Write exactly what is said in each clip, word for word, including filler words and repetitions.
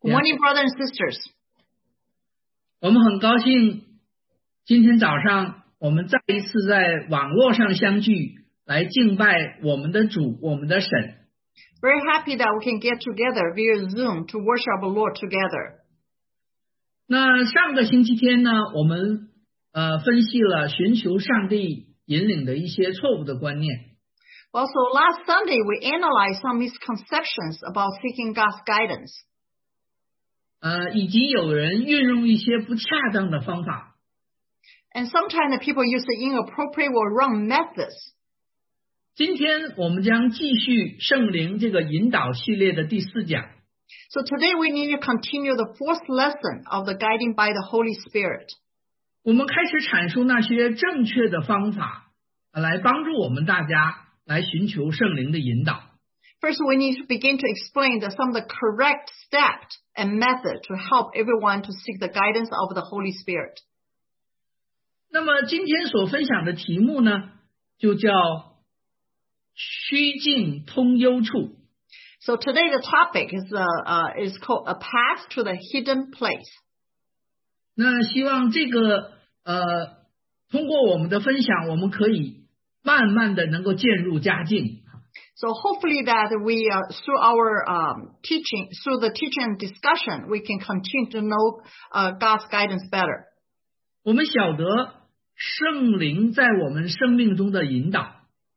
Good morning, brothers and sisters. 我们很高兴今天早上我们再一次在网络上相聚，来敬拜我们的主，我们的神。 Very happy that we can get together via Zoom to worship the Lord together. 那上个星期天呢，我们呃分析了寻求上帝引领的一些错误的观念。 Also, last Sunday we analyzed some misconceptions about seeking God's guidance. 呃，以及有人运用一些不恰当的方法。 And sometimes the people use the inappropriate or wrong methods. 今天我们将继续圣灵这个引导系列的第四讲。 So today we need to continue the fourth lesson of the guiding by the Holy Spirit. 我们开始阐述那些正确的方法，来帮助我们大家来寻求圣灵的引导。 First, we need to begin to explain the, some of the correct steps and methods to help everyone to seek the guidance of the Holy Spirit. 那么今天所分享的题目呢，就叫虚境通幽处。 So today the topic is, uh, uh, is called A Path to the Hidden Place. 那希望这个呃，通过我们的分享，我们可以慢慢的能够渐入佳境。 So hopefully that we, uh, through our um, teaching, through the teaching and discussion, we can continue to know uh, God's guidance better. 我们晓得圣灵在我们生命中的引导。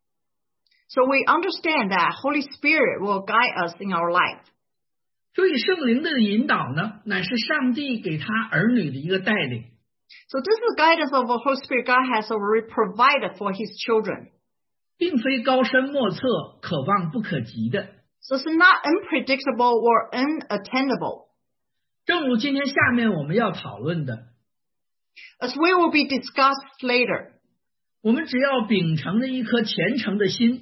So we understand that Holy Spirit will guide us in our life. 所以圣灵的引导呢，乃是上帝给他儿女的一个带领。 So this is the guidance of the Holy Spirit God has already provided for His children. 并非高深莫测、可望不可及的。 So it's not unpredictable or unattainable. 正如今天下面我们要讨论的， As we will be discussed later. 我们只要秉承着一颗虔诚的心。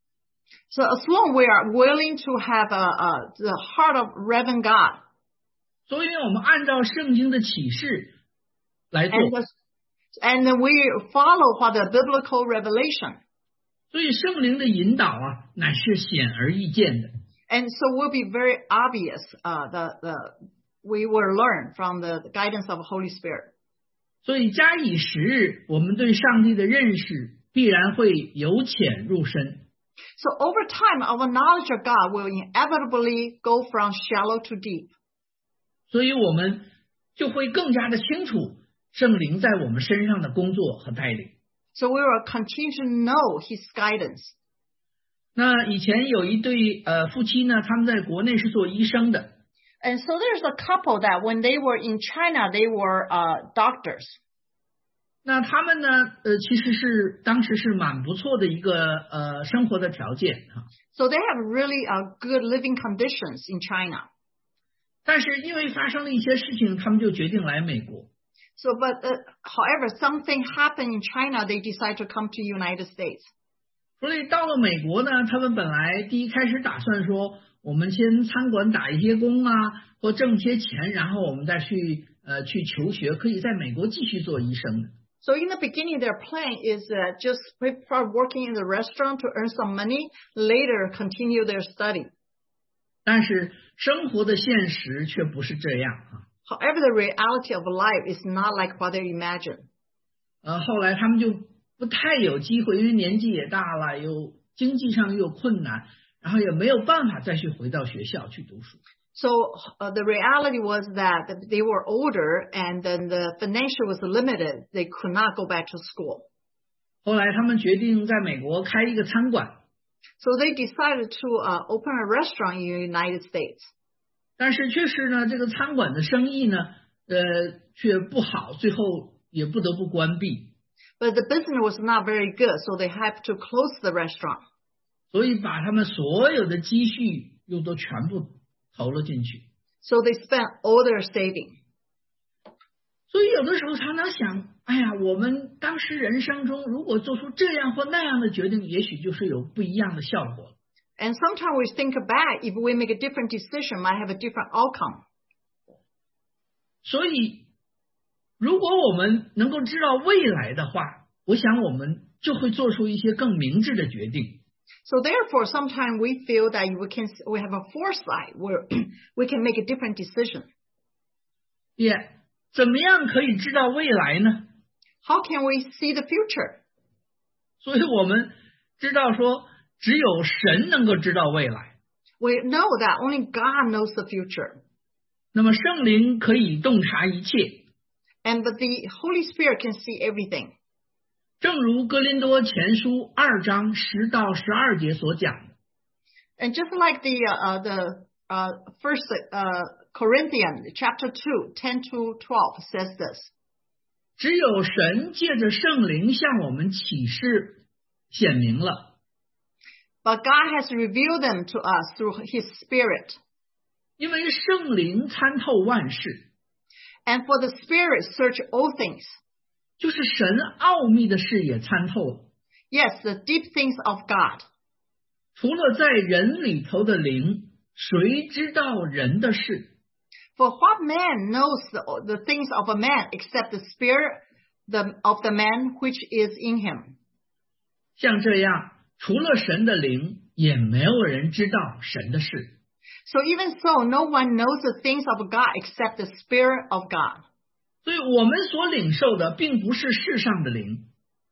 So as long we are willing to have a, a, the heart of reverend God. 所以我们按照圣经的启示来做。 And, the, and we follow what the biblical revelation. 所以圣灵的引导啊，乃是显而易见的。 And so will be very obvious, uh, the, the, we will learn from the guidance of the Holy Spirit. 所以加以时日，我们对上帝的认识必然会由浅入深。 So over time, our knowledge of God will inevitably go from shallow to deep. 所以我们就会更加的清楚圣灵在我们身上的工作和带领。 So we will continue to know His guidance. 那以前有一对呃夫妻呢，他们在国内是做医生的。 And so there's a couple that when they were in China, they were uh, doctors. 那他们呢，呃，其实是当时是蛮不错的一个呃生活的条件哈。 So they have really uh, good living conditions in China. 但是因为发生了一些事情，他们就决定来美国。 So, but uh, however, something happened in China, they decide to come to United States. 所以到了美国呢，他们本来第一开始打算说，我们先餐馆打一些工啊，或挣些钱，然后我们再去呃去求学，可以在美国继续做医生的。 So in the beginning, their plan is uh, just start working in the restaurant to earn some money, later continue their study. 但是生活的现实却不是这样啊。 However, the reality of life is not like what they imagine. 呃，后来他们就不太有机会，因为年纪也大了，有经济上又有困难，然后也没有办法再去回到学校去读书。 So uh, the reality was that they were older and then the financial was limited. They could not go back to school. 后来他们决定在美国开一个餐馆。 So they decided to uh, open a restaurant in the United States. 但是确实呢，这个餐馆的生意呢，呃，却不好，最后也不得不关闭。 But the business was not very good, so they had to close the restaurant. 所以把他们所有的积蓄又都全部投了进去。 So they spent all their saving. 所以有的时候常常想，哎呀，我们当时人生中如果做出这样或那样的决定，也许就是有不一样的效果。 And sometimes we think back, if we make a different decision, might have a different outcome. 所以，如果我们能够知道未来的话，我想我们就会做出一些更明智的决定。 So therefore, sometimes we feel that we can we have a foresight where we can make a different decision. Yeah， 怎么样可以知道未来呢？ How can we see the future? 所以我们知道说，只有神能够知道未来。 We know that only God knows the future. 那么圣灵可以洞察一切。 And but the Holy Spirit can see everything. 正如哥林多前书二章十到十二节所讲的。 And just like the uh, the uh, first uh, Corinthians chapter two, ten to twelve says this. 只有神借着圣灵向我们启示显明了。 But God has revealed them to us through His Spirit. 因为圣灵参透万事。 And for the Spirit search all things. 就是神奥秘的事也参透了。 Yes, the deep things of God. 除了在人里头的灵，谁知道人的事？ For what man knows the, the things of a man except the spirit the, of the man which is in him? 像这样，除了神的灵，也没有人知道神的事。 So even so, no one knows the things of God except the Spirit of God. 所以我们所领受的并不是世上的灵。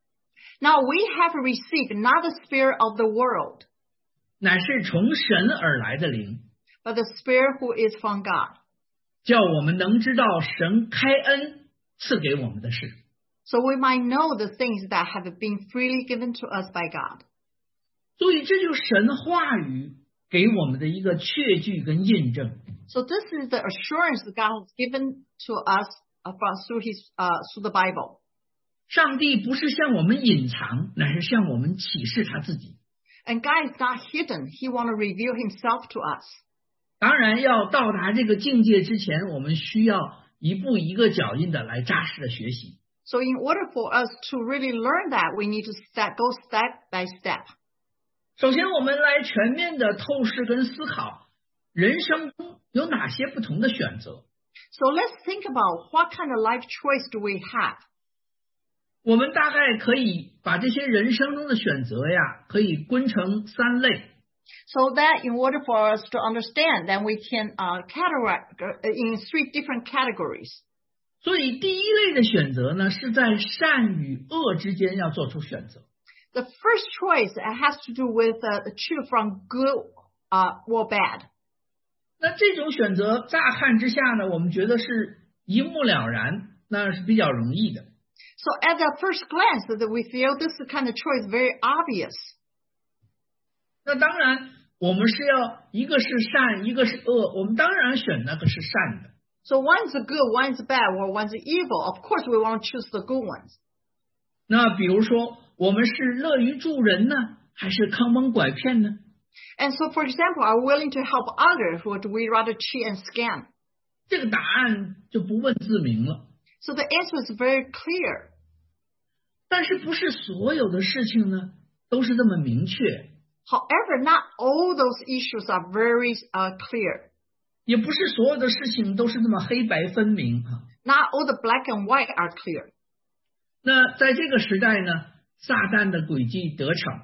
Now we have received not the spirit of the world, 乃是从神而来的灵， but the Spirit who is from God. 叫我们能知道神开恩赐给我们的事。 So we might know the things that have been freely given to us by God. 所以这就是神话语给我们的一个确据跟印证。 So this is the assurance that God has given to us through His uh, through the Bible. 上帝不是向我们隐藏，乃是向我们启示他自己。 And God is not hidden. He want to reveal Himself to us. 当然，要到达这个境界之前，我们需要一步一个脚印的来扎实的学习。 So in order for us to really learn that, we need to step, go step by step. 首先，我们来全面的透视跟思考，人生中有哪些不同的选择。 So let's think about what kind of life choice do we have. 我们大概可以把这些人生中的选择呀，可以分成三类。 So that in order for us to understand, then we can uh, categorize in three different categories. 所以第一类的选择呢，是在善与恶之间要做出选择。 The first choice has to do with uh, choose from good uh, or bad. 那这种选择乍看之下呢，我们觉得是一目了然，那是比较容易的。 So at the first glance, that we feel this kind of choice very obvious. 那当然，我们是要一个是善，一个是恶，我们当然选那个是善的。 So one's good, one's bad, or one's evil. Of course, we want to choose the good ones. 那比如说，我们是乐于助人呢，还是坑蒙拐骗呢？ And so, for example, are we willing to help others, or do we rather cheat and scam? 这个答案就不问自明了。 So the answer is very clear. 但是不是所有的事情呢，都是这么明确。 However, not all those issues are very uh, clear. 也不是所有的事情都是那么黑白分明啊。 Not all the black and white are clear. 那在这个时代呢，撒旦的诡计得逞。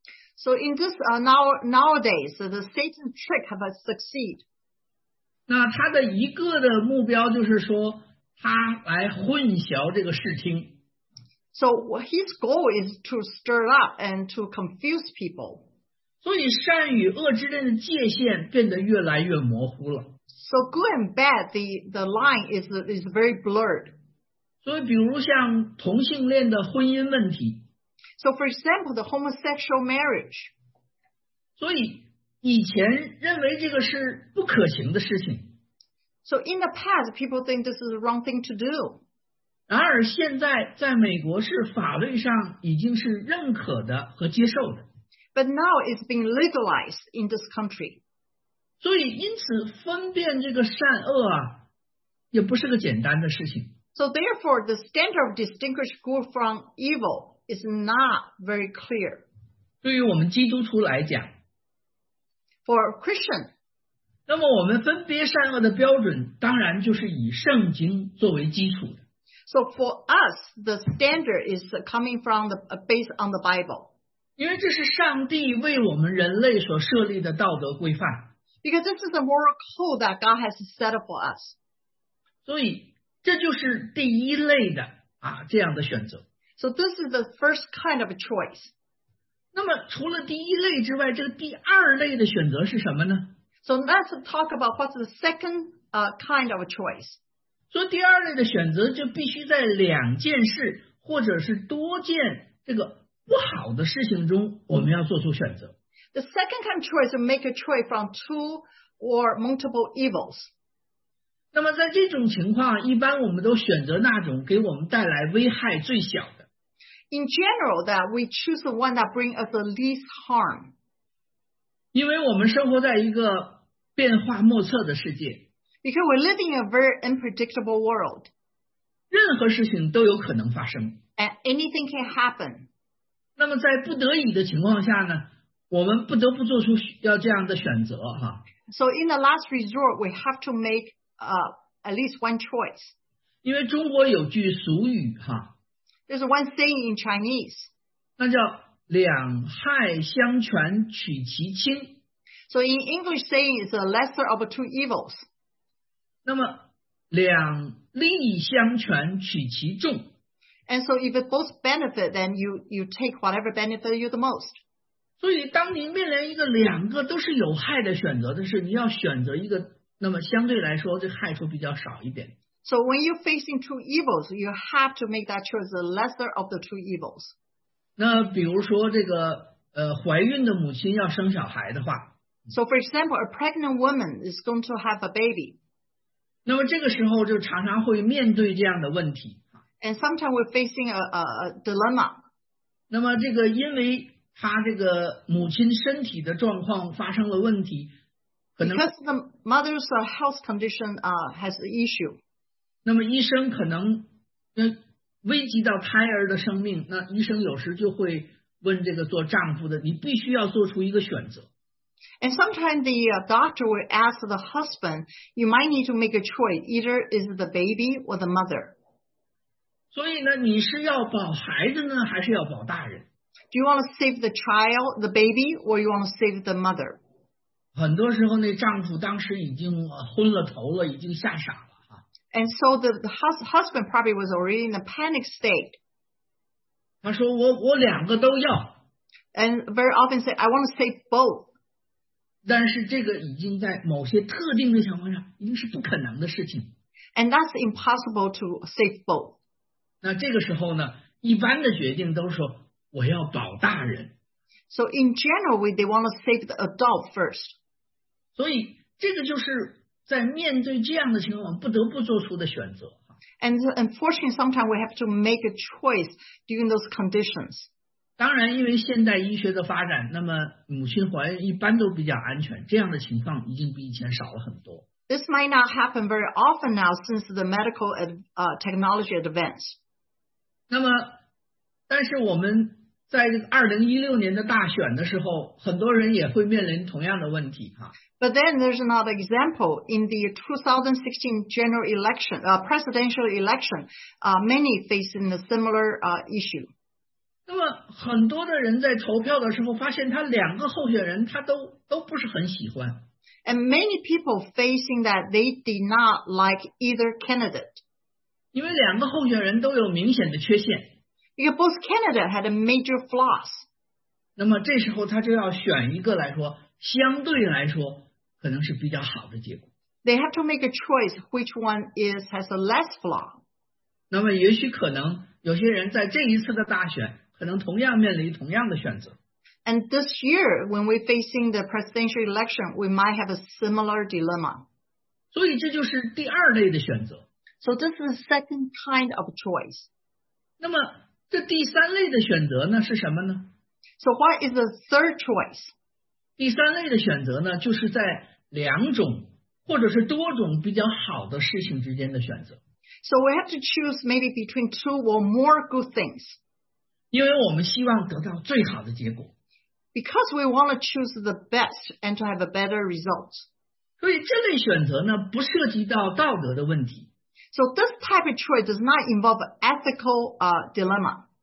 So in this uh, now nowadays, uh, the Satan's trick have succeed. 那他的一个的目标就是说，他来混淆这个视听。 So his goal is to stir up and to confuse people. 所以善与恶之间的界限变得越来越模糊了。 So good and bad, the, the line is, is very blurred. 所以比如像同性恋的婚姻问题。 So for example, the homosexual marriage. 所以以前认为这个是不可行的事情。 So in the past, people think this is the wrong thing to do. 然而现在在美国是法律上已经是认可的和接受的。 But now it's being legalized in this country. 所以因此分辨这个善恶啊，也不是个简单的事情。 So therefore, the standard of distinguish good from evil is not very clear. 对于我们基督徒来讲 For a Christian, 那么我们分别善恶的标准当然就是以圣经作为基础的。 So for us, the standard is coming from the based on the Bible. 因为这是上帝为我们人类所设立的道德规范。 Because this is the moral code that God has set up for us. 所以这就是第一类的啊这样的选择。 So this is the first kind of a choice. 那么除了第一类之外，这个第二类的选择是什么呢？ So let's talk about what's the second uh, kind of a choice. 所以第二类的选择就必须在两件事或者是多件这个不好的事情中，我们要做出选择。 The second kind of choice is to make a choice from two or multiple evils. 那么在这种情况，一般我们都选择那种给我们带来危害最小的。 In general, that we choose the one that brings us the least harm. 因为我们生活在一个变化莫测的世界。 Because we're living in a very unpredictable world. 任何事情都有可能发生。 And anything can happen. 那么在不得已的情况下呢，我们不得不做出要这样的选择哈。 So in the last resort, we have to make uh, at least one choice. 因为中国有句俗语哈。 There's one saying in Chinese. 那叫两害相权取其轻。 So in English saying is the lesser of the two evils. 那么两利相权取其重。 And so if it both benefit, then you, you take whatever benefit you the most. 所以当你面临一个两个都是有害的选择的是，你要选择一个，那么相对来说这害处比较少一点。 So when you're facing two evils, you have to make that choice, the lesser of the two evils. 那比如说这个呃怀孕的母亲要生小孩的话。 So for example, a pregnant woman is going to have a baby. 那么这个时候就常常会面对这样的问题。 And sometimes we're facing a, a, a dilemma. 那么这个因为他这个母亲身体的状况发生了问题，可能 Because the mother's uh, health condition uh, has an issue. 那么医生可能呃危及到胎儿的生命，那医生有时就会问这个做丈夫的，你必须要做出一个选择。 And sometimes the uh, doctor will ask the husband, you might need to make a choice. Either is the baby or the mother. 所以呢，你是要保孩子呢，还是要保大人？ Do you want to save the child, the baby, or you want to save the mother? 很多时候那丈夫当时已经昏了头了，已经吓傻了哈。 And so the, the hus- husband probably was already in a panic state. 他说我我两个都要。 And very often say, I want to save both. 但是这个已经在某些特定的情况下，已经是不可能的事情。 And that's impossible to save both. 那这个时候呢，一般的决定都是说我要保大人。 So in general, we, they want to save the adult first. 所以这个就是在面对这样的情况不得不做出的选择。 And unfortunately, sometimes we have to make a choice during those conditions. 当然，因为现代医学的发展，那么母亲怀孕一般都比较安全，这样的情况已经比以前少了很多。 This might not happen very often now since the medical uh, technology advance. 那么，但是我们在这个二零一六年的大选的时候，很多人也会面临同样的问题哈。 But then there's another example in the twenty sixteen general election, uh, presidential election. Uh, many facing a similar uh, issue. 那么很多的人在投票的时候，发现他两个候选人他都都不是很喜欢。 And many people facing that they did not like either candidate. 因为两个候选人都有明显的缺陷。 Because both candidates had a major flaws. 那么这时候他就要选一个来说，相对来说可能是比较好的结果。 They have to make a choice which one is has a less flaw. 那么也许可能有些人在这一次的大选，可能同样面临同样的选择。 And this year, when we're facing the presidential election, we might have a similar dilemma. 所以这就是第二类的选择。 So this is the second kind of choice. 那么这第三类的选择呢是什么呢？ So what is the third choice? 第三类的选择呢，就是在两种或者是多种比较好的事情之间的选择。 So we have to choose maybe between two or more good things. 因为我们希望得到最好的结果。 Because we want to choose the best and to have a better result. 所以这类选择呢，不涉及到道德的问题。 So this type of choice does not involve an ethical uh, dilemma.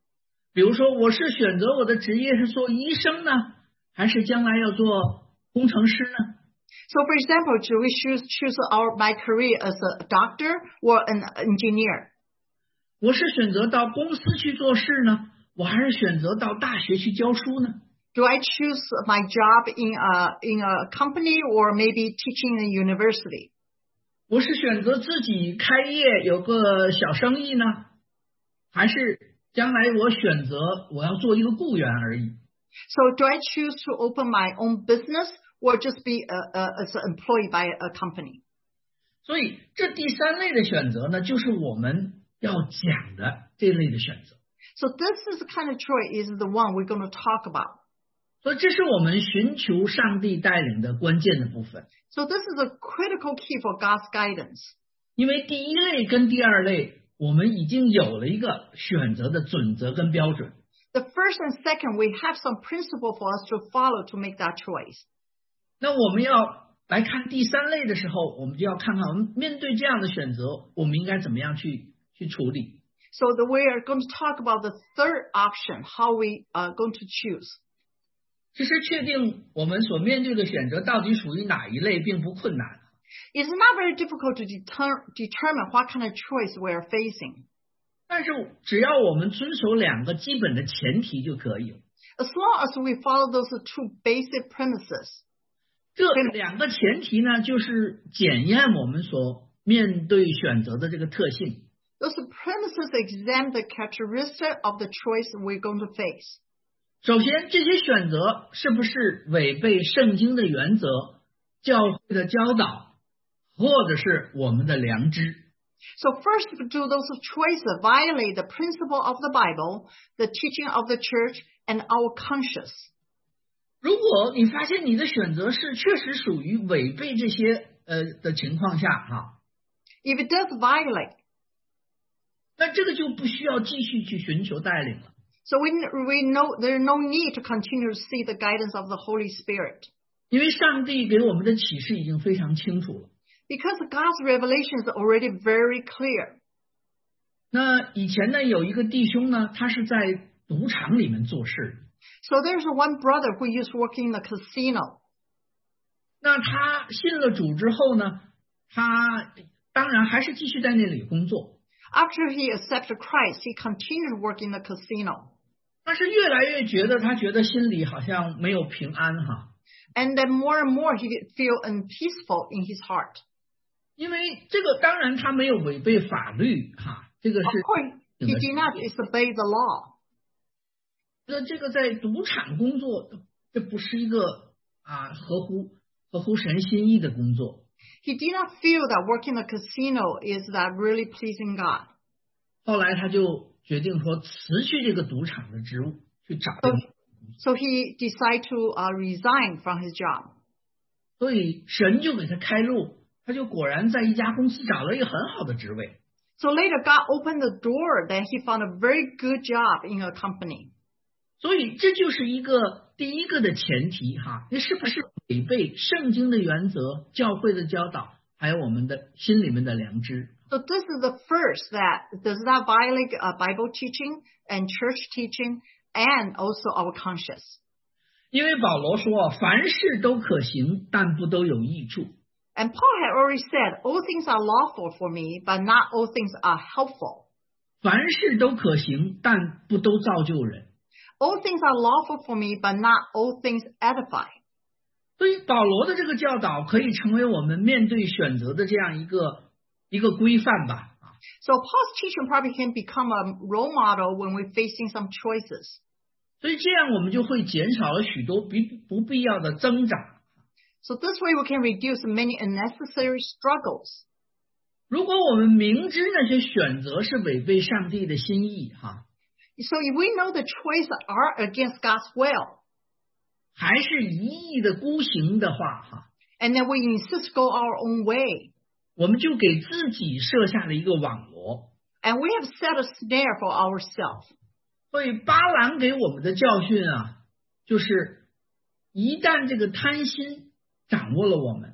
比如说，我是选择我的职业是做医生呢，还是将来要做工程师呢？ So, for example, do we choose choose our my career as a doctor or an engineer? 我是选择到公司去做事呢，我还是选择到大学去教书呢？ Do I choose my job in a in a company or maybe teaching in a university? 我是选择自己开业有个小生意呢，还是将来我选择我要做一个雇员而已？ So, do I choose to open my own business or just be a, a, as an employee by a company? 所以这第三类的选择呢，就是我们要讲的这类的选择。 So, this is the kind of choice is the one we're going to talk about. 所以这是我们寻求上帝带领的关键的部分。 So, this is a critical key for God's guidance. 因为第一类跟第二类，我们已经有了一个选择的准则跟标准。 The first and second, we have some principle for us to follow to make that choice. 那我们要来看第三类的时候，我们就要看看我们面对这样的选择，我们应该怎么样去去处理。 So, the, we are going to talk about the third option, how we are going to choose. 其实确定我们所面对的选择到底属于哪一类，并不困难。 It's not very difficult to deter, determine what kind of choice we are facing. 但是只要我们遵守两个基本的前提就可以了。 As long as we follow those two basic premises. 这两个前提呢，就是检验我们所面对选择的这个特性。 Those premises examine the characteristic of the choice we're going to face. 首先，这些选择是不是违背圣经的原则、教会的教导，或者是我们的良知？ So first, do those choices violate the principle of the Bible, the teaching of the church, and our conscience? 如果你发现你的选择是确实属于违背这些呃的情况下哈， If it does violate, 那这个就不需要继续去寻求带领了。 so we we know there's no need to continue to seek the guidance of the Holy Spirit. 因为上帝给我们的启示已经非常清楚了。 Because God's revelation is already very clear. 那以前呢，有一个弟兄呢，他是在赌场里面做事。 So there's one brother who used to work in the casino. 那他信了主之后呢，他当然还是继续在那里工作。 After he accepted Christ, he continued to work in the casino. 但是越来越觉得他觉得心里好像没有平安哈。 And then more and more he feel unpeaceful in his heart. 因为这个当然他没有违背法律哈，这个是 Of course, he did not disobey the law. 那这个在赌场工作，这不是一个啊合乎合乎神心意的工作。 He did not feel that working in the casino is that really pleasing God. 后来他就决定说辞去这个赌场的职务，去找这个。 So he decided to uh, resign from his job. 所以神就给他开路，他就果然在一家公司找了一个很好的职位。 So later God opened the door that he found a very good job in a company. 所以这就是一个第一个的前提哈，你是不是违背圣经的原则、教会的教导，还有我们的心里面的良知？ So this is the first that does not violate uh, Bible teaching and church teaching and also our conscience. 因为保罗说，凡事都可行，但不都有益处。 And Paul had already said, all things are lawful for me, but not all things are helpful. 凡事都可行，但不都造就人。 All things are lawful for me, but not all things edify. 所以保罗的这个教导可以成为我们面对选择的这样一个一个规范吧。 So Paul's teaching probably can become a role model when we're facing some choices. 所以这样我们就会减少了许多不不必要的挣扎。 So this way we can reduce many unnecessary struggles. 如果我们明知那些选择是违背上帝的心意哈， So if we know the choices are against God's will, 还是一意的孤行的话哈， and then we insist go our own way, 我们就给自己设下了一个网罗。 and we have set a snare for ourselves. 所以巴兰给我们的教训啊，就是一旦这个贪心掌握了我们，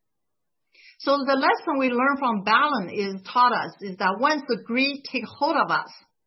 So the lesson we learn from Balaam is taught us is that once the greed take hold of us,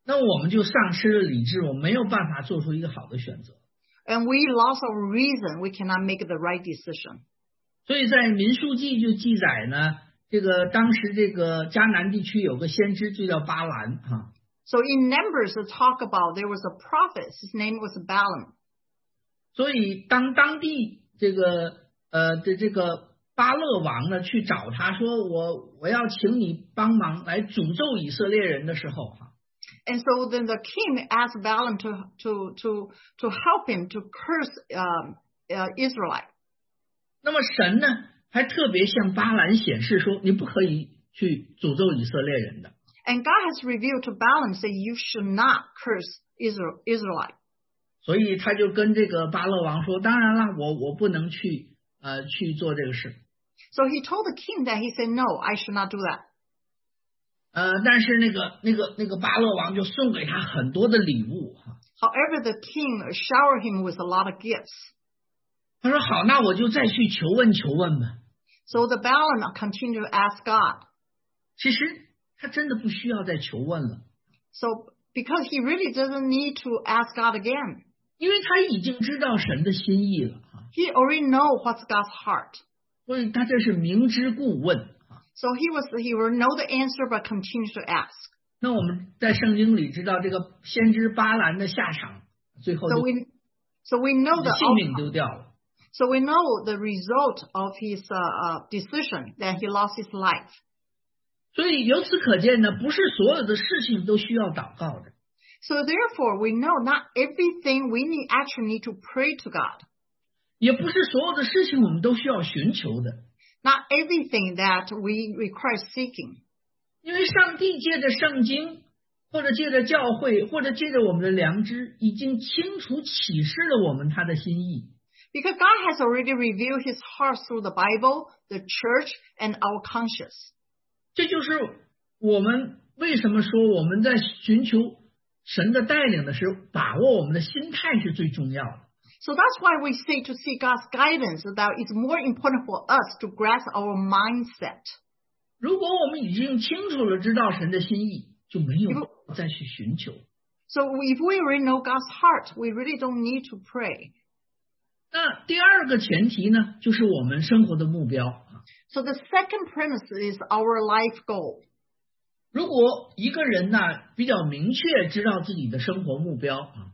那我们就丧失了理智，我没有办法做出一个好的选择。 And we lost our reason. We cannot make the right decision. 所以在民数记就记载呢，这个当时这个迦南地区有个先知就叫巴兰哈。 So in Numbers it talk about there was a prophet. His name was Balaam. 所以当当地这个呃的这个巴勒王呢去找他说我我要请你帮忙来诅咒以色列人的时候哈。 And so then the king asked Balaam to to to to help him to curse um, uh, Israelite. 那么神呢还特别向巴兰显示说你不可以去诅咒以色列人的。 And God has revealed to Balaam say you should not curse Israel Israelite. 所以他就跟这个巴勒王说，当然了，我我不能去呃去做这个事。 So he told the king that he said no, I should not do that. 呃，但是那个那个那个巴勒王就送给他很多的礼物哈。 However, the king showered him with a lot of gifts. 他说好，那我就再去求问求问吧。 So the Balaam continued to ask God. 其实他真的不需要再求问了。 So because he really doesn't need to ask God again. 因为他已经知道神的心意了哈。 He already know what's God's heart. 所以他这是明知故问。 So he was he will know the answer, but continue to ask. 那我们在圣经里知道这个先知巴兰的下场，最后 So we so we know the 性命丢掉了。 So we know the result of his uh, uh, decision that he lost his life. 所以由此可见呢，不是所有的事情都需要祷告的。 So therefore, we know not everything we need actually need to pray to God. 也不是所有的事情我们都需要寻求的。 Not everything that we require seeking. 因为上帝借着圣经，或者借着教会，或者借着我们的良知，已经清楚启示了我们他的心意。 Because God has already revealed his heart through the Bible, the church, and our conscience. 这就是我们为什么说我们在寻求神的带领的时候，把握我们的心态是最重要的。 So that's why we say to seek God's guidance, that it's more important for us to grasp our mindset. 如果我们已经清楚了知道神的心意，就没有再去寻求。 So if we already know God's heart, we really don't need to pray. 那第二个前提呢，就是我们生活的目标。 So the second premise is our life goal. 如果一个人呢比较明确知道自己的生活目标啊。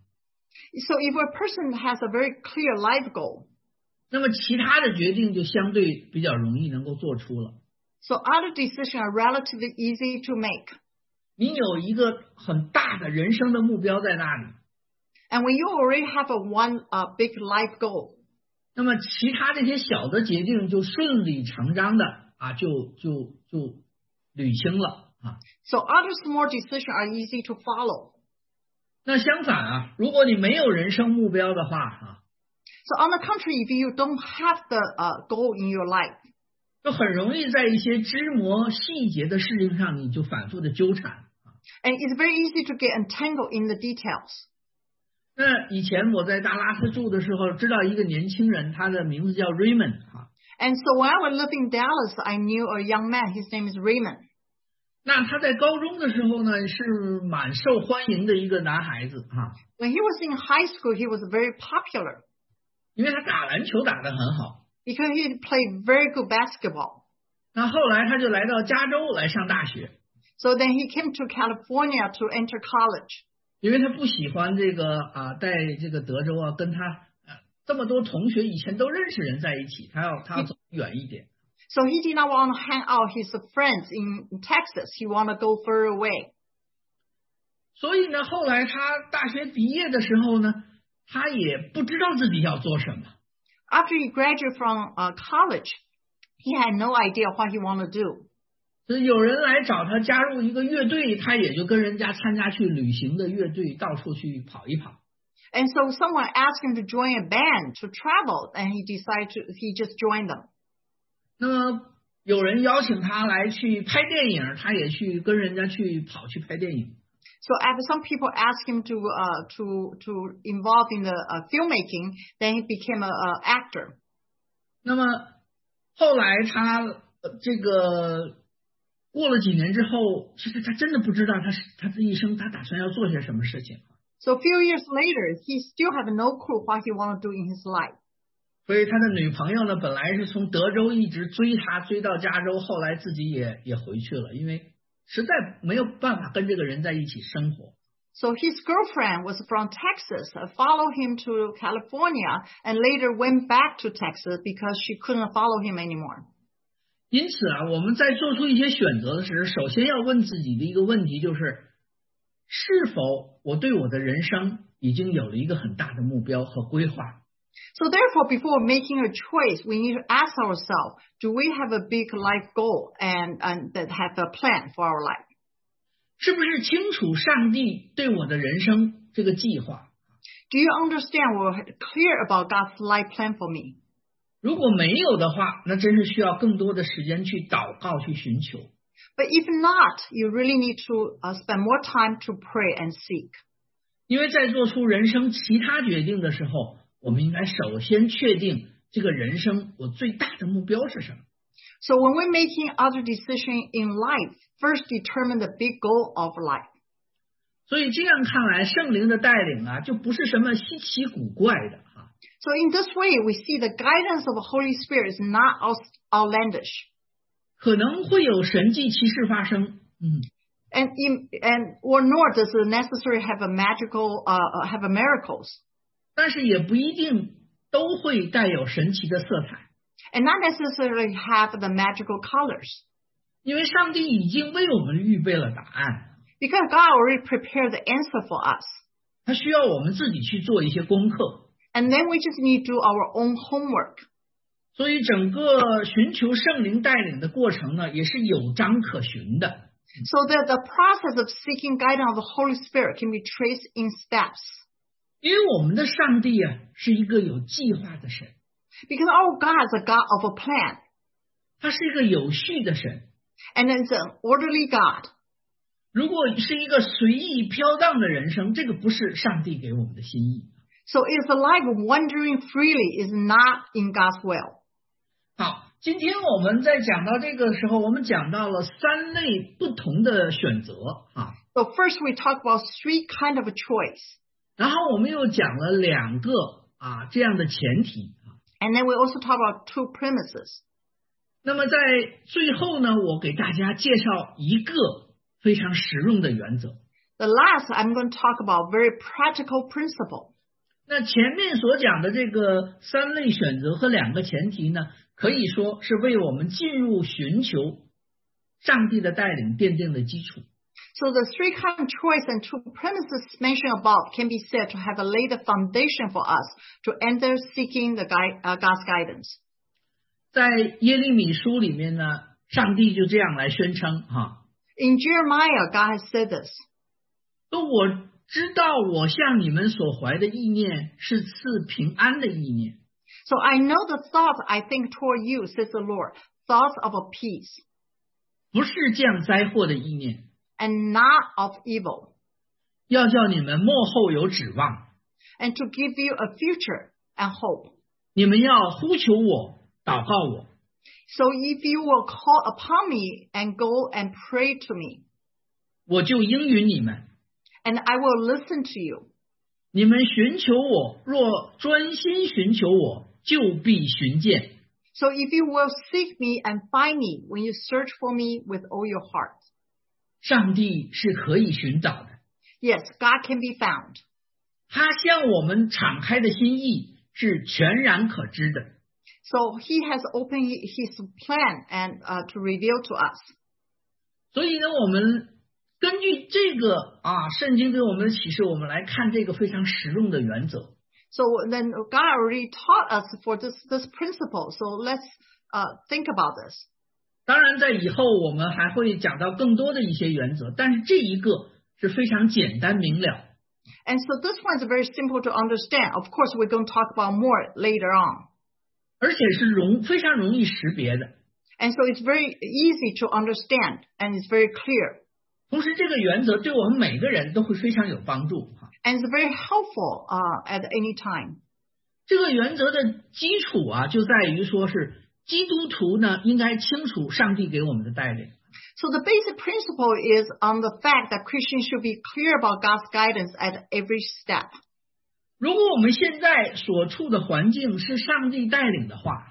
So if a person has a very clear life goal, 那么其他的决定就相对比较容易能够做出了。 So other decisions are relatively easy to make. 你有一个很大的人生的目标在那里。 And when you already have a one uh, big life goal, 那么其他这些小的决定就顺理成章的啊，就就就捋清了啊。 So other small decisions are easy to follow. 那相反啊，如果你没有人生目标的话啊 So on the contrary, if you don't have the uh, goal in your life, 就很容易在一些枝末细节的事情上你就反复的纠缠。 And it's very easy to get entangled in the details. 那以前我在达拉斯住的时候，知道一个年轻人，他的名字叫 Raymond 啊。 And so when I was living in Dallas, I knew a young man. His name is Raymond. 那他在高中的时候呢，是蛮受欢迎的一个男孩子哈。 When he was in high school, he was very popular. 因为他打篮球打得很好。 Because he played very good basketball. 那后来他就来到加州来上大学。 So then he came to California to enter college. 因为他不喜欢这个啊，在这个德州啊，跟他呃这么多同学以前都认识人在一起，他要他要走远一点。 So he did not want to hang out his friends in Texas. He want to go further away. 所以呢，后来他大学毕业的时候呢，他也不知道自己要做什么。 After he graduated from uh, college, he had no idea what he wanted to do. 所以有人来找他加入一个乐队，他也就跟人家参加去旅行的乐队，到处去跑一跑。 And so someone asked him to join a band to travel, and he decided to, he just joined them. 那么有人邀请他来去拍电影，他也去跟人家去跑去拍电影。 So after some people asked him to uh, to to involve in the uh, filmmaking, then he became a, a actor. 那么后来他这个过了几年之后，其实他真的不知道他是他的一生他打算要做些什么事情。 So a few years later, he still have no clue what he want to do in his life. 所以他的女朋友呢，本来是从德州一直追他，追到加州，后来自己也也回去了，因为实在没有办法跟这个人在一起生活。 So his girlfriend was from Texas, followed him to California, and later went back to Texas because she couldn't follow him anymore. 因此啊，我们在做出一些选择的时候，首先要问自己的一个问题就是，是否我对我的人生已经有了一个很大的目标和规划。 So therefore, before making a choice, we need to ask ourselves, do we have a big life goal and, and that have a plan for our life? 是不是清楚上帝对我的人生这个计划？ Do you understand or clear about God's life plan for me? 如果没有的话，那真是需要更多的时间去祷告去寻求。 But if not, you really need to uh, spend more time to pray and seek. 因为在做出人生其他决定的时候，我们应该首先确定这个人生我最大的目标是什么。 So when we're making other decisions in life, first determine the big goal of life. 所以这样看来，圣灵的带领啊，就不是什么稀奇古怪的啊。 So in this way, we see the guidance of the Holy Spirit is not outlandish. 可能会有神迹奇事发生，嗯。 And in, and or nor does it necessarily have a magical uh have a miracles. 但是也不一定都会带有神奇的色彩。 And not necessarily have the magical colors. 因为上帝已经为我们预备了答案。 Because God already prepared the answer for us. 他需要我们自己去做一些功课。 And then we just need to do our own homework. 所以整个寻求圣灵带领的过程呢，也是有章可循的。 So that the process of seeking guidance of the Holy Spirit can be traced in steps. 因为我们的上帝啊，是一个有计划的神。 Because our God is a God of a plan. 他是一个有序的神。 And it's an orderly God. 如果是一个随意飘荡的人生，这个不是上帝给我们的心意。 So it's a life of wandering freely is not in God's will. 好，今天我们在讲到这个时候，我们讲到了三类不同的选择啊。 So first we talk about three kind of a choice. 然后我们又讲了两个啊这样的前提。 And then we also talk about two premises. 那么在最后呢，我给大家介绍一个非常实用的原则。 The last, I'm going to talk about very practical principle. 那前面所讲的这个三类选择和两个前提呢，可以说是为我们进入寻求上帝的带领奠定的基础。 So the three kind of choice and two premises mentioned above can be said to have laid the foundation for us to enter seeking the guide, uh, God's guidance. 在耶利米书里面呢，上帝就这样来宣称哈。 In Jeremiah, God has said this. 说我知道我向你们所怀的意念是赐平安的意念。 So I know the thoughts I think toward you, says the Lord, thoughts of a peace. 不是降灾祸的意念。 And not of evil. 要叫你们末后有指望。 And to give you a future and hope. 你们要呼求我，祷告我。 So if you will call upon me and go and pray to me. 我就应允你们。 And I will listen to you. 你们寻求我，若专心寻求我，就必寻见。 So if you will seek me and find me when you search for me with all your heart. 上帝是可以寻找的。 Yes, God can be found. 他向我们敞开的心意是全然可知的。 So he has opened his plan and uh, to reveal to us. 所以呢，我们根据这个啊，圣经给我们的启示，我们来看这个非常实用的原则。 So then God already taught us for this this principle. So let's uh, think about this. 当然，在以后我们还会讲到更多的一些原则，但是这一个是非常简单明了。 And so this one is very simple to understand. Of course, we're going to talk about more later on. 而且是容非常容易识别的。 And so it's very easy to understand, and it's very clear. 同时，这个原则对我们每个人都会非常有帮助。 And it's very helpful uh, at any time. 这个原则的基础啊，就在于说是基督徒呢应该清楚上帝给我们的带领。 So the basic principle is on the fact that Christians should be clear about God's guidance at every step. 如果我们现在所处的环境是上帝带领的话，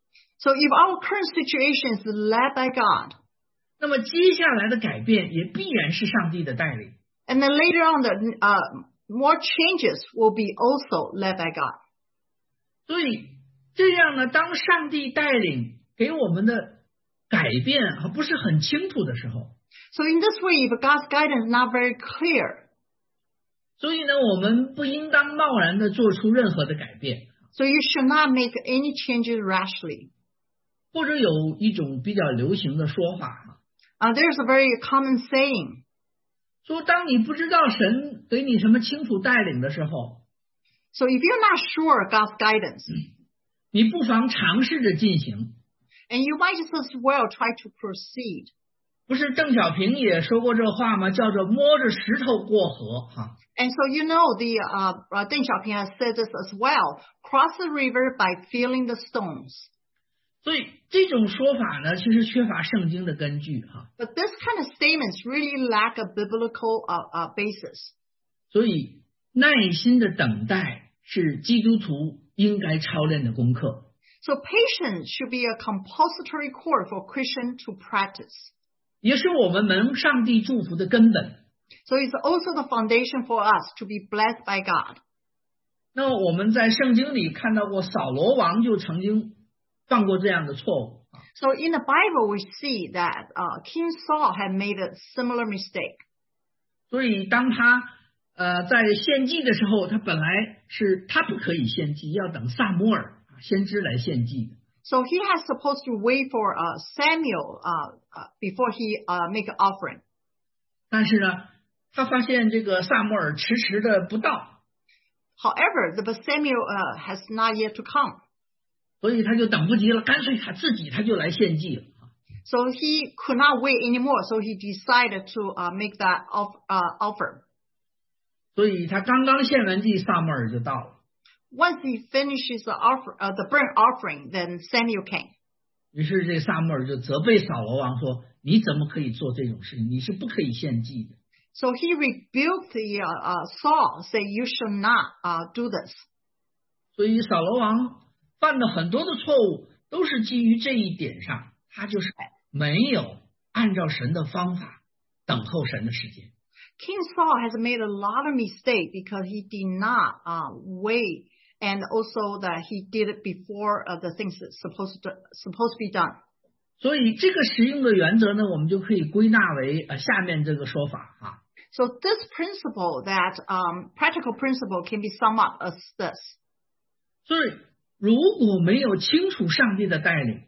So if our current situation is led by God, 那么接下来的改变也必然是上帝的带领。 and then later on, the uh, more changes will be also led by God. 所以这样呢，当上帝带领给我们的改变还不是很清楚的时候， So in this way, if God's guidance is not very clear, 所以呢，我们不应当贸然的做出任何的改变。 so you should not make any changes rashly. 或者有一种比较流行的说法， Uh, there's a very common saying. 说当你不知道神给你什么清楚带领的时候， So if you're not sure of God's guidance, 你不妨尝试着进行。 and you might just as well try to proceed. 不是邓小平也说过这话吗？叫做摸着石头过河哈。 And so you know the uh, uh, Deng Xiaoping has said this as well. Cross the river by feeling the stones. 所以这种说法呢，其实缺乏圣经的根据哈。 But this kind of statements really lack a biblical uh, uh, basis. 所以耐心的等待是基督徒应该操练的功课。 So patience should be a compulsory course for Christian to practice. 也是我们蒙上帝祝福的根本。 So it's also the foundation for us to be blessed by God. 那么我们在圣经里看到过扫罗王就曾经犯过这样的错误。 So in the Bible, we see that uh, King Saul had made a similar mistake. 所以当他呃在献祭的时候，他本来是他不可以献祭，要等撒母耳先知来献祭的。 So he has supposed to wait for uh, Samuel uh, uh, before he uh, make an offering. 但是呢，他发现这个撒母耳迟迟的不到， However, the Samuel uh, has not yet to come. 所以他就等不及了，干脆他自己他就来献祭了。 So he could not wait anymore. So he decided to uh, make that off, uh, offer. 所以他刚刚献完祭，撒母耳就到了。 Once he finishes the offer, uh, the burnt offering, then Samuel came. 于是这撒母耳就责备扫罗王说：“你怎么可以做这种事？你是不可以献祭的。” So he rebuked the uh, uh, Saul, say, "You should not uh, do this." 所以扫罗王犯了很多的错误，都是基于这一点上，他就是没有按照神的方法等候神的时间。 King Saul has made a lot of mistakes because he did not uh, wait, and also that he did it before uh, the things that's supposed to supposed to be done. 所以这个实用的原则呢，我们就可以归纳为呃下面这个说法啊。 So this principle, that um, practical principle, can be summed up as this. 所以如果没有清楚上帝的带领，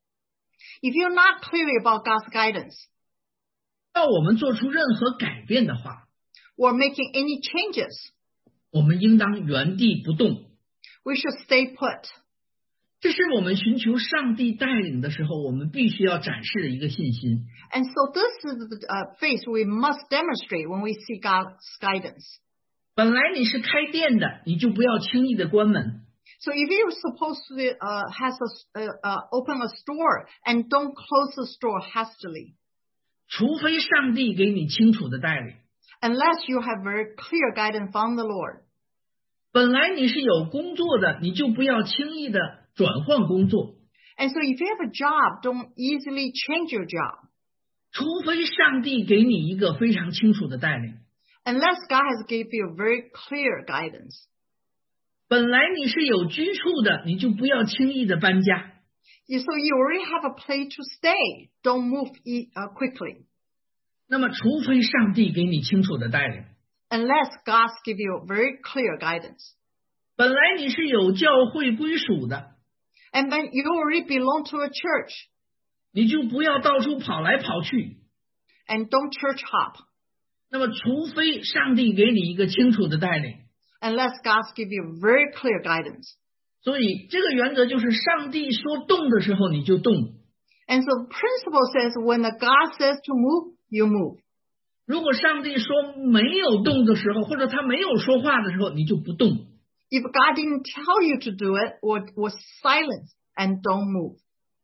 If you're not clear about God's guidance, 要我们做出任何改变的话， or making any changes, 我们应当原地不动。 we should stay put. 这是我们寻求上帝带领的时候，我们必须要展示的一个信心。 And so this is the uh, faith we must demonstrate when we seek God's guidance. 本来你是开店的，你就不要轻易的关门。 So if you're supposed to uh, has a, uh, uh, open a store, and don't close the store hastily, 除非上帝给你清楚的带领。 unless you have very clear guidance from the Lord. 本来你是有工作的，你就不要轻易的转换工作。 And so if you have a job, don't easily change your job, 除非上帝给你一个非常清楚的带领。 unless God has gave you very clear guidance. 本来你是有居处的，你就不要轻易的搬家。 You- So you already have a place to stay. Don't move e- uh, quickly, 那么除非上帝给你清楚的带领。 unless God give you very clear guidance. 本来你是有教会归属的， And then you already belong to a church, 你就不要到处跑来跑去。 and don't church hop, 那么除非上帝给你一个清楚的带领。 unless God give you very clear guidance. 所以这个原则就是上帝说动的时候你就动， And so the principle says when the God says to move, you move. 如果上帝说没有动的时候，或者他没有说话的时候，你就不动。 If God didn't tell you to do it, or was silent, and don't move.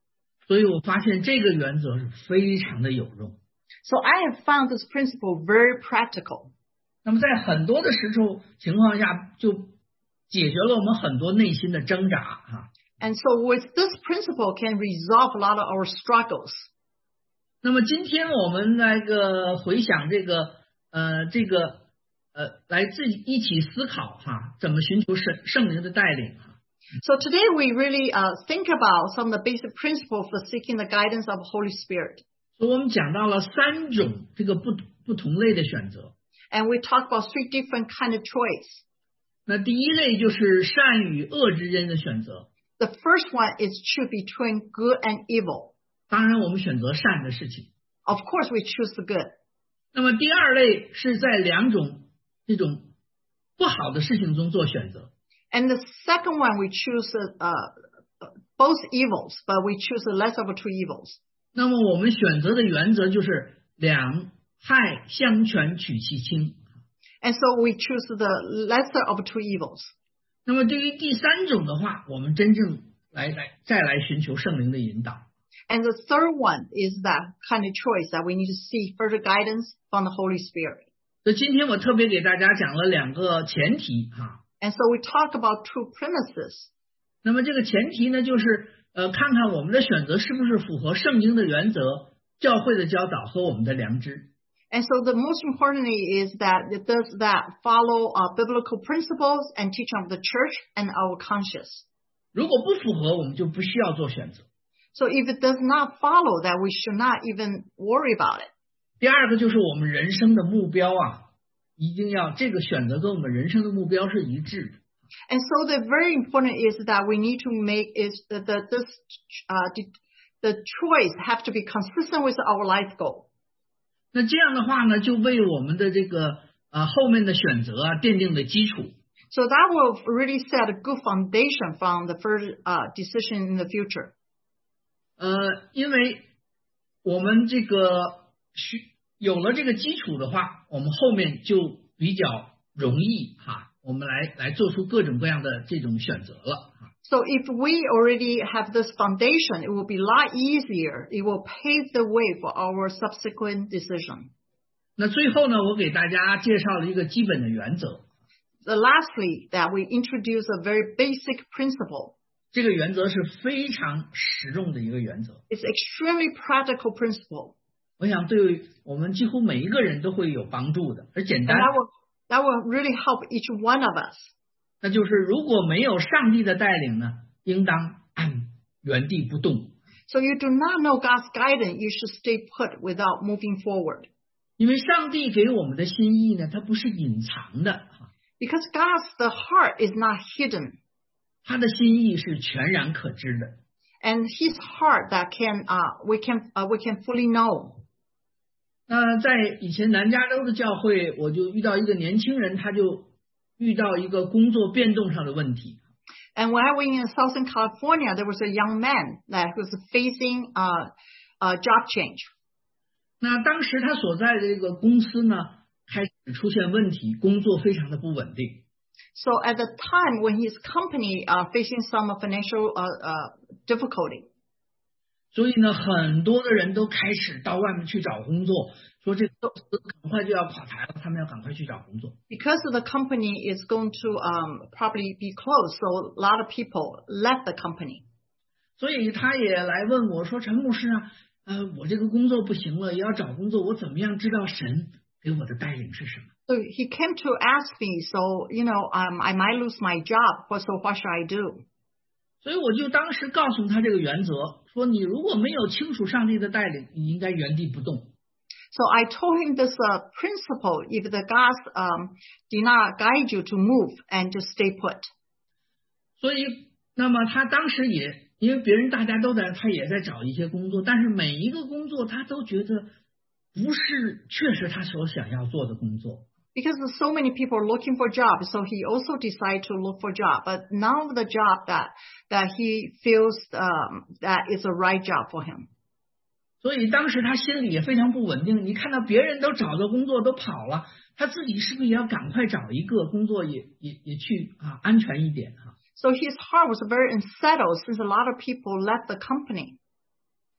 所以我发现这个原则是非常的有用。 So I have found this principle very practical. 那么在很多的时候情况下，就解决了我们很多内心的挣扎啊。 And so with this principle can resolve a lot of our struggles. 那么今天我们来个回想这个呃这个呃来自己一起思考哈，怎么寻求圣圣灵的带领哈。 So today we really uh, think about some of the basic principles for seeking the guidance of the Holy Spirit. 所以我们讲到了三种这个不不同类的选择。 And we talk about three different kind of choice. 那第一类就是善与恶之间的选择。 The first one is choose between good and evil. 当然我们选择善的事情。 Of course we choose the good. 那么第二类是在两种这种不好的事情中做选择。 And the second one we choose uh, both evils, but we choose the lesser of two evils. 那么我们选择的原则就是两害相权取其轻。 And so we choose the lesser of two evils. 那么对于第三种的话，我们真正来来再来寻求圣灵的引导。 And the third one is that kind of choice that we need to seek further guidance from the Holy Spirit. 所以今天我特别给大家讲了两个前提哈。 And so we talk about two premises. 那么这个前提呢，就是呃，看看我们的选择是不是符合圣经的原则、教会的教导和我们的良知。 And so the most importantly is that it does that follow uh, biblical principles and teaching of the church and our conscience. 如果不符合，我们就不需要做选择。 So if it does not follow that, we should not even worry about it. 第二个就是我们人生的目标啊，一定要这个选择跟我们人生的目标是一致的。 And so the very important is that we need to make is that the, this uh, the, the choice have to be consistent with our life goal. 那这样的话呢，就为我们的这个呃后面的选择啊奠定了基础。 So that will really set a good foundation from the first uh, decision in the future. 呃，因为我们这个需有了这个基础的话，我们后面就比较容易哈。我们来来做出各种各样的这种选择了。 So if we already have this foundation, it will be a lot easier. It will pave the way for our subsequent decision. 那最后呢，我给大家介绍了一个基本的原则。 So lastly, that we introduce a very basic principle. 这个原则是非常实用的一个原则。 It's extremely practical principle. 我想对我们几乎每一个人都会有帮助的，而简单。 And that will That will really help each one of us. 那就是如果没有上帝的带领呢，应当按原地不动。 So you do not know God's guidance, you should stay put without moving forward. 因为上帝给我们的心意呢，它不是隐藏的。 Because God's the heart is not hidden. 他的心意是全然可知的。 And His heart that can uh we can uh, we can fully know. 那在以前南加州的教会，我就遇到一个年轻人，他就遇到一个工作变动上的问题。 And when I was in Southern California, there was a young man that was facing a, a job change. 那当时他所在的这个公司呢，开始出现问题，工作非常的不稳定。 So at the time when his company uh facing some financial uh, uh difficulty. 所以呢，很多的人都开始到外面去找工作，说这个公司很快就要垮台了，他们要赶快去找工作。 Because the company is going to um, probably be closed, so a lot of people left the company. 所以他也来问我说：“陈牧师啊，呃，我这个工作不行了，也要找工作，我怎么样知道神给我的带领是什么？” So he came to ask me, so you know, um, I might lose my job, but so what should I do? 所以我就当时告诉他这个原则，说你如果没有清楚上帝的带领，你应该原地不动。 So I told him this uh, principle: if the gods um, did not guide you to move, and just stay put. 所以，那么他当时也因为别人大家都在，他也在找一些工作，但是每一个工作他都觉得不是确实他所想要做的工作。 Because there's so many people looking for jobs, so he also decided to look for job. But none of the job that that he feels um, that is a right job for him. 所以当时他心里也非常不稳定。你看到别人都找到工作都跑了，他自己是不是也要赶快找一个工作也也也去啊安全一点啊？ So his heart was very unsettled since a lot of people left the company.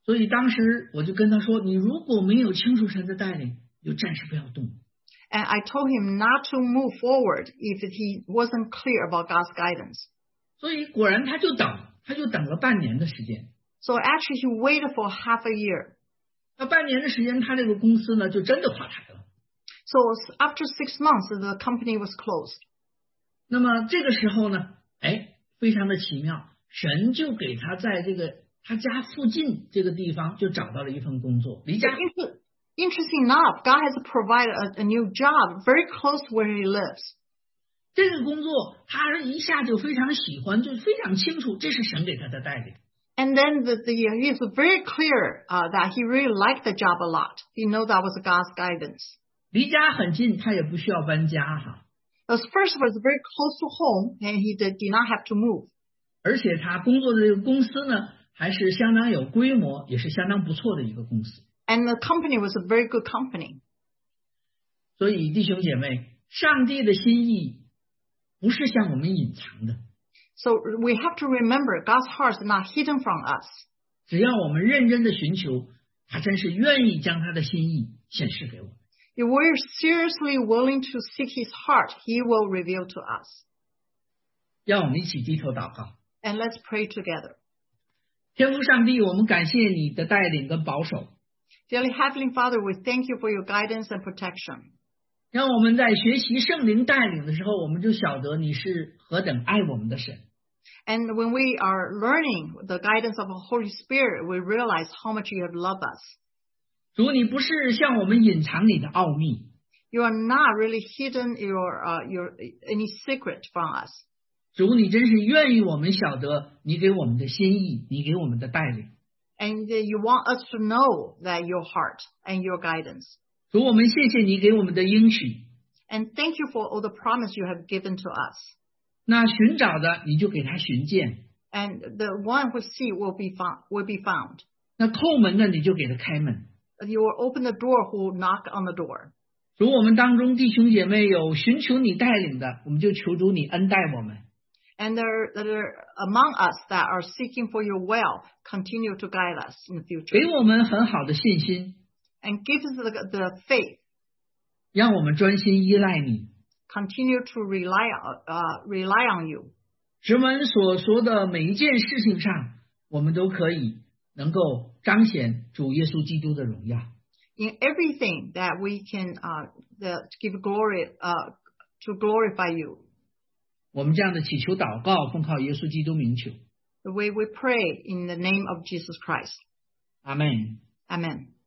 所以当时我就跟他说，你如果没有清楚神的带领，就暂时不要动。 And I told him not to move forward if he wasn't clear about God's guidance. 所以果然他就等，他就等了半年的时间。 So actually he waited for half a year. 那半年的时间，他这个公司呢就真的垮台了。 So after six months, the company was closed. 那么这个时候呢，哎，非常的奇妙，神就给他在这个他家附近这个地方就找到了一份工作，离家。 Interesting enough, God has provided a, a new job very close to where he lives. 这个工作他一下就非常喜欢，就非常清楚这是神给他的带领。 And then the, the, he is very clear uh, that he really liked the job a lot. He knew that was God's guidance. 离家很近，他也不需要搬家哈。 As first was very close to home, and he did, did not have to move. 而且他工作的这个公司呢，还是相当有规模，也是相当不错的一个公司。 And the company was a very good company. 所以弟兄姐妹，上帝的心意不是向我们隐藏的。 So we have to remember God's heart is not hidden from us. 只要我们认真的寻求，他真是愿意将他的心意显示给我们。 If we're seriously willing to seek his heart, he will reveal to us. 让我们一起低头祷告。 And let's pray together. 天父上帝，我们感谢你的带领跟保守。 Dearly Heavenly Father, we thank you for your guidance and protection. 让我们在学习圣灵带领的时候，我们就晓得你是何等爱我们的神。 And when we are learning the guidance of the Holy Spirit, we realize how much you have loved us. 主，你不是向我们隐藏你的奥秘。 You are not really hidden your, uh, your, any secret from us. 主，你真是愿意我们晓得你给我们的心意，你给我们的带领。 And you want us to know that your heart and your guidance. 主，我们谢谢你给我们的应许。 And thank you for all the promise you have given to us. 那寻找的，你就给他寻见。 And the one who seek will be found, will be found. 那叩门的，你就给他开门。 You will open the door who knock on the door. 主，我们当中弟兄姐妹有寻求你带领的，我们就求主你恩待我们。 And there, there among us that are seeking for your will, continue to guide us in the future. 给我们很好的信心。 And give us the, the faith. 让我们专心依赖你。 Continue to rely, uh, rely on you. 使我们所说的每一件事情上，我们都可以能够彰显主耶稣基督的荣耀。 In everything that we can uh, the, give glory uh, to glorify you. 我们这样的祈求祷告，奉靠耶稣基督名求。 The way we pray in the name of Jesus Christ. Amen. Amen.